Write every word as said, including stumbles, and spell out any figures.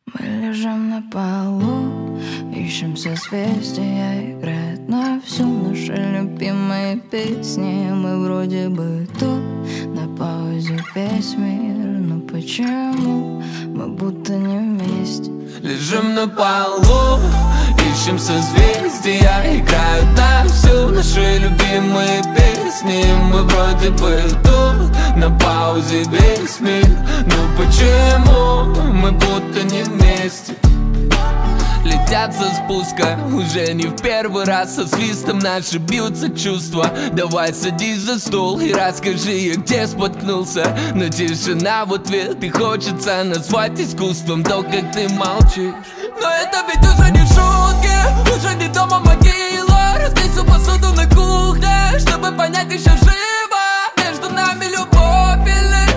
Мы лежим на полу, ищем созвездия, играет на всю наши любимые песни. Мы вроде бы тут, на паузе весь мир, но почему мы будто не вместе? Лежим на полу, ищем созвездия, играют на всю наши любимые песни. Мы вроде бы тут, на паузе весь мир, но почему мы будто не вместе? Летят со спуска, уже не в первый раз. Со свистом наши бьются чувства. Давай садись за стол и расскажи, где споткнулся. Но тишина в ответ, и хочется назвать искусством то, как ты молчишь. Но это ведь уже не шутки, уже не дома могила. Разбей всю посуду на кухне, чтобы понять, еще живо. Между нами любовь или